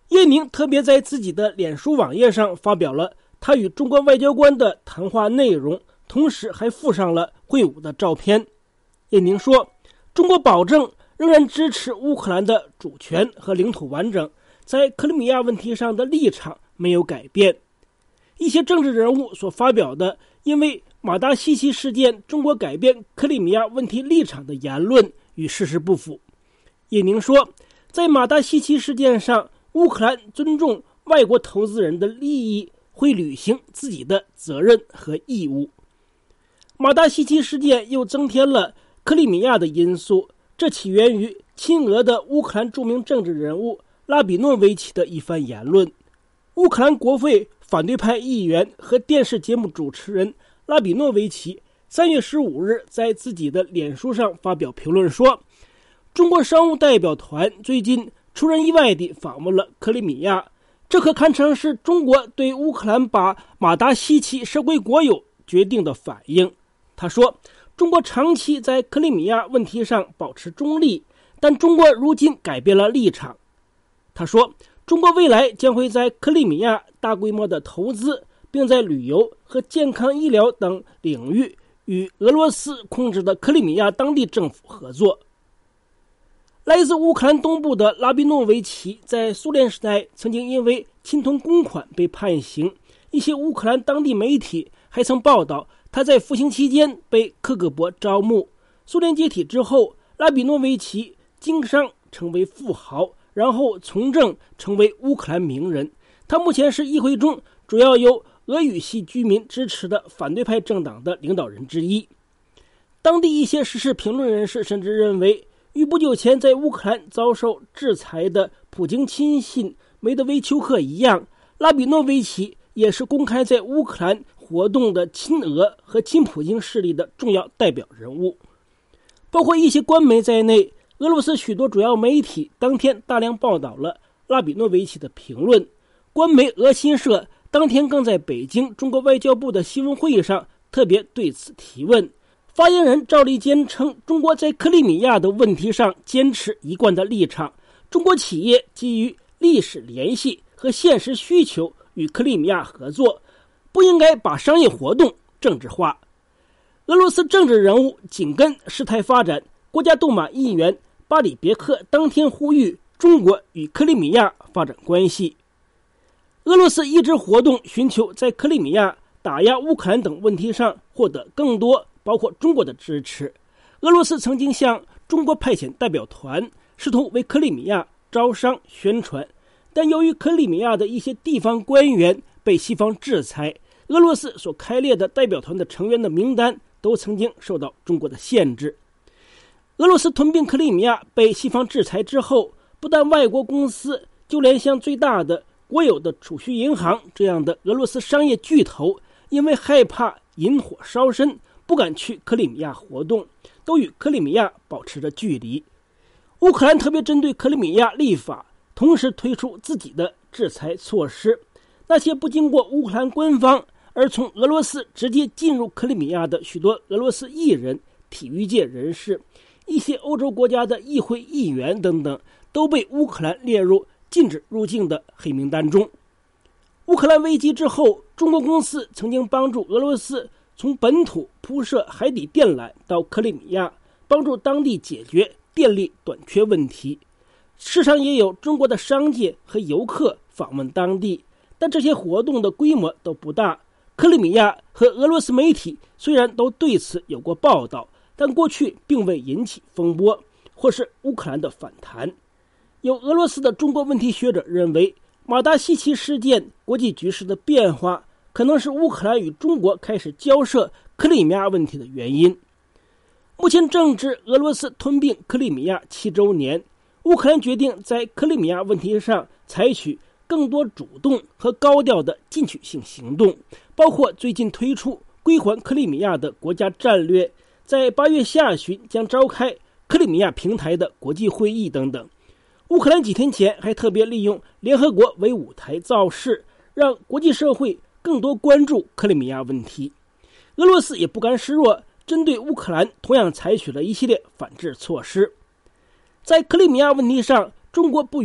叶宁特别在自己的脸书网页上发表了他与中国外交官的谈话内容，同时还附上了会晤的照片。叶宁说，中国保证仍然支持乌克兰的主权和领土完整，在克里米亚问题上的立场没有改变。一些政治人物所发表的因为马达西奇事件中国改变克里米亚问题立场的言论与事实不符。叶宁说，在马达西奇事件上，乌克兰尊重外国投资人的利益，会履行自己的责任和义务。马达西奇事件又增添了克里米亚的因素，这起源于亲俄的乌克兰著名政治人物拉比诺维奇的一番言论。乌克兰国会反对派议员和电视节目主持人拉比诺维奇三月十五日在自己的脸书上发表评论说，中国商务代表团最近出人意外地访问了克里米亚，这可堪称是中国对乌克兰把马达西奇收归国有决定的反应。他说，中国长期在克里米亚问题上保持中立，但中国如今改变了立场。他说，中国未来将会在克里米亚大规模的投资，并在旅游和健康医疗等领域与俄罗斯控制的克里米亚当地政府合作。来自乌克兰东部的拉比诺维奇在苏联时代曾经因为侵吞公款被判刑，一些乌克兰当地媒体还曾报道他在服刑期间被克格勃招募。苏联解体之后，拉比诺维奇经商成为富豪，然后从政成为乌克兰名人。他目前是议会中主要由俄语系居民支持的反对派政党的领导人之一。当地一些时事评论人士甚至认为，与不久前在乌克兰遭受制裁的普京亲信梅德韦丘克一样，拉比诺维奇也是公开在乌克兰活动的亲俄和亲普京势力的重要代表人物。包括一些官媒在内，俄罗斯许多主要媒体当天大量报道了拉比诺维奇的评论。官媒俄新社当天更在北京中国外交部的新闻会议上特别对此提问。发言人赵立坚称，中国在克里米亚的问题上坚持一贯的立场，中国企业基于历史联系和现实需求与克里米亚合作，不应该把商业活动政治化。俄罗斯政治人物紧跟事态发展，国家杜马议员巴里别克当天呼吁中国与克里米亚发展关系。俄罗斯一直活动寻求在克里米亚打压乌克兰等问题上获得更多包括中国的支持。俄罗斯曾经向中国派遣代表团，试图为克里米亚招商宣传，但由于克里米亚的一些地方官员被西方制裁，俄罗斯所开列的代表团的成员的名单都曾经受到中国的限制。俄罗斯吞并克里米亚被西方制裁之后，不但外国公司，就连像最大的国有的储蓄银行这样的俄罗斯商业巨头，因为害怕引火烧身，不敢去克里米亚活动，都与克里米亚保持着距离。乌克兰特别针对克里米亚立法，同时推出自己的制裁措施。那些不经过乌克兰官方而从俄罗斯直接进入克里米亚的许多俄罗斯艺人、体育界人士、一些欧洲国家的议会议员等等，都被乌克兰列入禁止入境的黑名单中。乌克兰危机之后，中国公司曾经帮助俄罗斯从本土铺设海底电缆到克里米亚，帮助当地解决电力短缺问题。世上也有中国的商界和游客访问当地，但这些活动的规模都不大。克里米亚和俄罗斯媒体虽然都对此有过报道，但过去并未引起风波或是乌克兰的反弹。有俄罗斯的中国问题学者认为，马达西奇事件国际局势的变化可能是乌克兰与中国开始交涉克里米亚问题的原因。目前正值俄罗斯吞并克里米亚七周年，乌克兰决定在克里米亚问题上采取更多主动和高调的进取性行动，包括最近推出归还克里米亚的国家战略，在八月下旬将召开克里米亚平台的国际会议等等。乌克兰几天前还特别利用联合国为舞台造势，让国际社会更多关注克里米亚问题。俄罗斯也不甘示弱，针对乌克兰同样采取了一系列反制措施。在克里米亚问题上，中国不与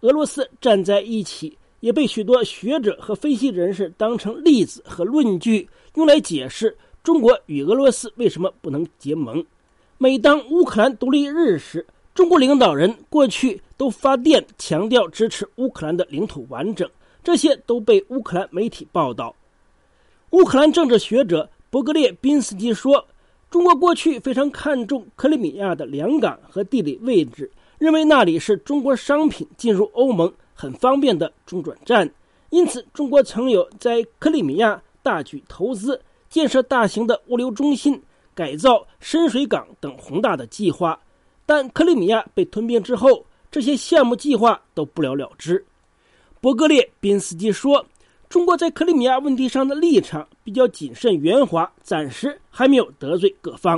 俄罗斯站在一起，也被许多学者和分析人士当成例子和论据，用来解释中国与俄罗斯为什么不能结盟。每当乌克兰独立日时，中国领导人过去都发电强调支持乌克兰的领土完整，这些都被乌克兰媒体报道。乌克兰政治学者博格列宾斯基说，中国过去非常看重克里米亚的良港和地理位置，认为那里是中国商品进入欧盟很方便的中转站，因此中国曾有在克里米亚大举投资，建设大型的物流中心，改造深水港等宏大的计划。但克里米亚被吞并之后，这些项目计划都不了了之。博格列宾斯基说，中国在克里米亚问题上的立场比较谨慎圆滑，暂时还没有得罪各方。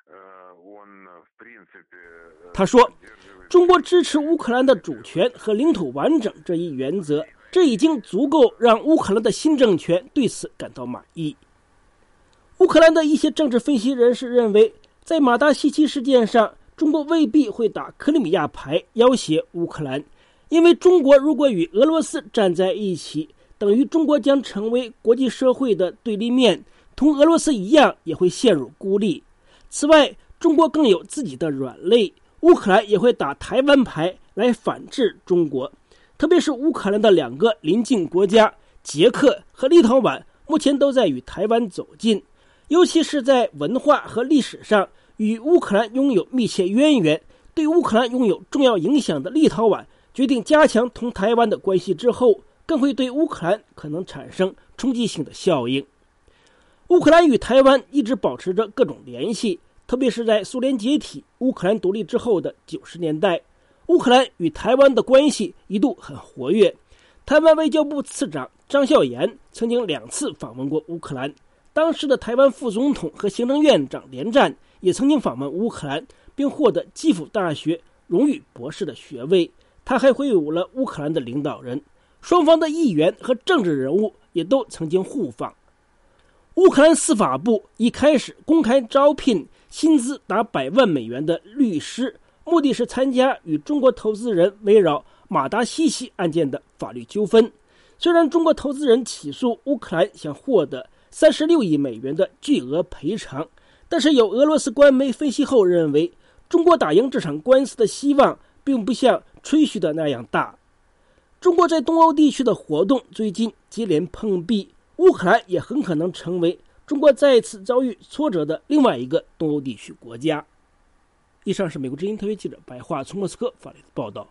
他说，中国支持乌克兰的主权和领土完整这一原则，这已经足够让乌克兰的新政权对此感到满意。乌克兰的一些政治分析人士认为，在马达西奇事件上，中国未必会打克里米亚牌要挟乌克兰，因为中国如果与俄罗斯站在一起，等于中国将成为国际社会的对立面，同俄罗斯一样也会陷入孤立。此外，中国更有自己的软肋，乌克兰也会打台湾牌来反制中国，特别是乌克兰的两个邻近国家捷克和立陶宛目前都在与台湾走近，尤其是在文化和历史上与乌克兰拥有密切渊源，对乌克兰拥有重要影响的立陶宛决定加强同台湾的关系之后，更会对乌克兰可能产生冲击性的效应。乌克兰与台湾一直保持着各种联系，特别是在苏联解体、乌克兰独立之后的九十年代，乌克兰与台湾的关系一度很活跃。台湾外交部次长张孝言曾经两次访问过乌克兰，当时的台湾副总统和行政院长连战也曾经访问乌克兰，并获得基辅大学荣誉博士的学位。他还会晤了乌克兰的领导人，双方的议员和政治人物也都曾经互访。乌克兰司法部一开始公开招聘薪资达百万美元的律师，目的是参加与中国投资人围绕马达西奇案件的法律纠纷。虽然中国投资人起诉乌克兰想获得三十六亿美元的巨额赔偿，但是有俄罗斯官媒分析后认为，中国打赢这场官司的希望并不像吹嘘的那样大。中国在东欧地区的活动最近接连碰壁，乌克兰也很可能成为中国再次遭遇挫折的另外一个东欧地区国家。以上是美国之音特约记者白桦从莫斯科发来的报道。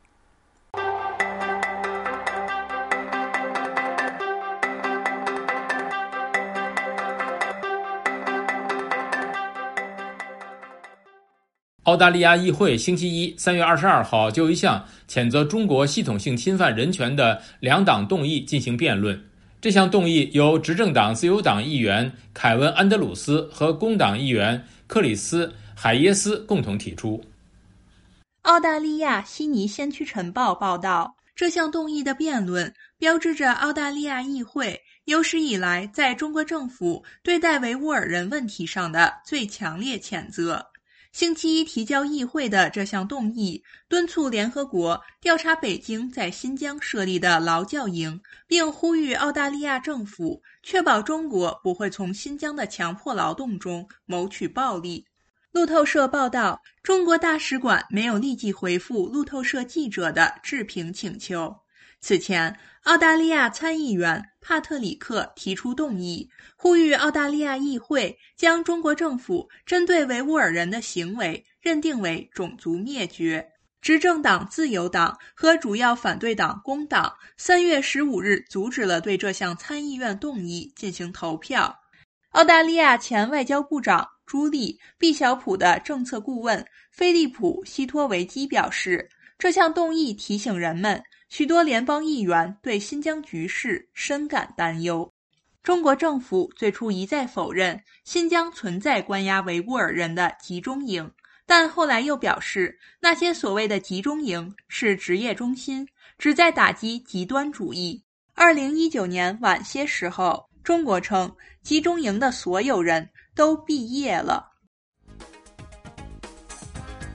澳大利亚议会星期一三月二十二号就一项谴责中国系统性侵犯人权的两党动议进行辩论。这项动议由执政党自由党议员凯文·安德鲁斯和工党议员克里斯·海耶斯共同提出。 澳大利亚悉尼先驱晨报报道，这项动议的辩论标志着澳大利亚议会有史以来在中国政府对待维吾尔人问题上的最强烈谴责。星期一提交议会的这项动议敦促联合国调查北京在新疆设立的劳教营，并呼吁澳大利亚政府确保中国不会从新疆的强迫劳动中谋取暴利。路透社报道，中国大使馆没有立即回复路透社记者的置评请求。此前，澳大利亚参议员帕特里克提出动议，呼吁澳大利亚议会将中国政府针对维吾尔人的行为认定为种族灭绝。执政党自由党和主要反对党工党三月十五日阻止了对这项参议院动议进行投票。澳大利亚前外交部长朱莉·毕晓普的政策顾问菲利普·希托维基表示，这项动议提醒人们，许多联邦议员对新疆局势深感担忧。中国政府最初一再否认新疆存在关押维吾尔人的集中营，但后来又表示，那些所谓的集中营是职业中心，旨在打击极端主义。二零一九年晚些时候，中国称集中营的所有人都毕业了。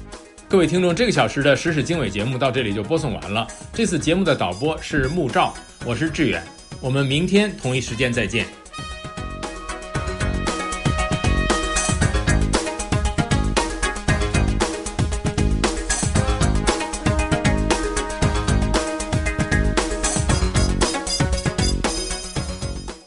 各位听众，这个小时的时事经纬节目到这里就播送完了。这次节目的导播是穆照，我是志远，我们明天同一时间再见。